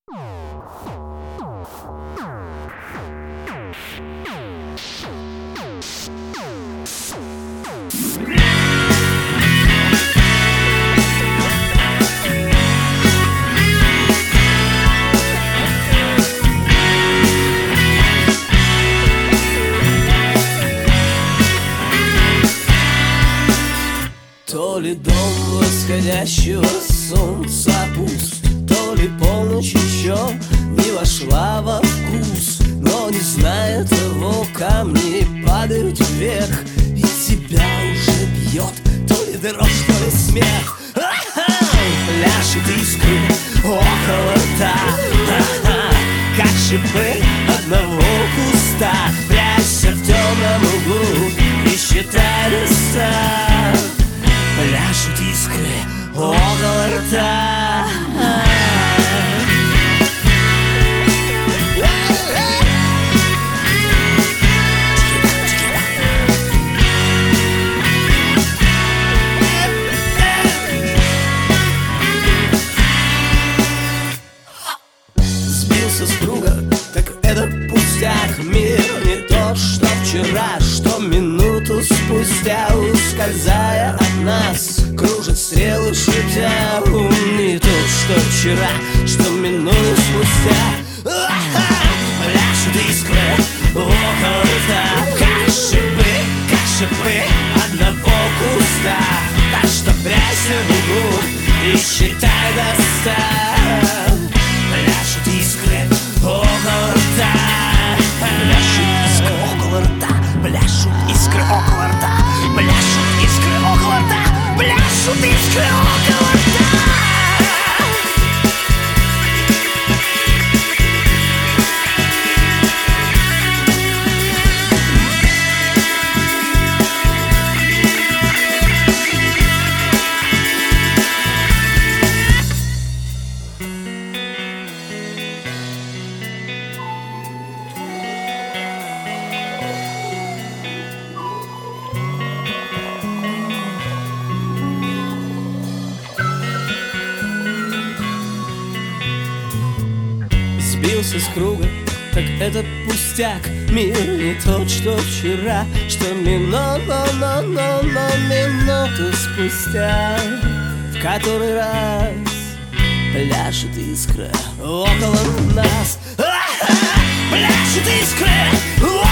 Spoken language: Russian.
То ли дом восходящего солнца пуст, то ли полночь еще не вошла во вкус. Но не зная того, камни падают вверх, и тебя уже бьет то ли дрожь, то ли смех. Пляшет искры около рта, как шипы одного куста. Прячься в темном углу и считай до 100. Пляшут искры около рта. Сбился с круга, так это пустяк. Мир не тот, что вчера, что минуту спустя, ускользая от нас, кружат стрелы, шутя. Не тот, что вчера, что минуту спустя. Пляшут искры около рта, как шипы одного куста. Так что прячься в углу и считай до 100. Пляшут искры около рта. Пляшут искры около рта. Пляшут искры около рта. Пляшут искры около рта. Пляшут искры около рта. Сбился с круга, так это пустяк. Мир не тот, что вчера, что минуту спустя. В который раз пляшет искра около нас. Пляшет искра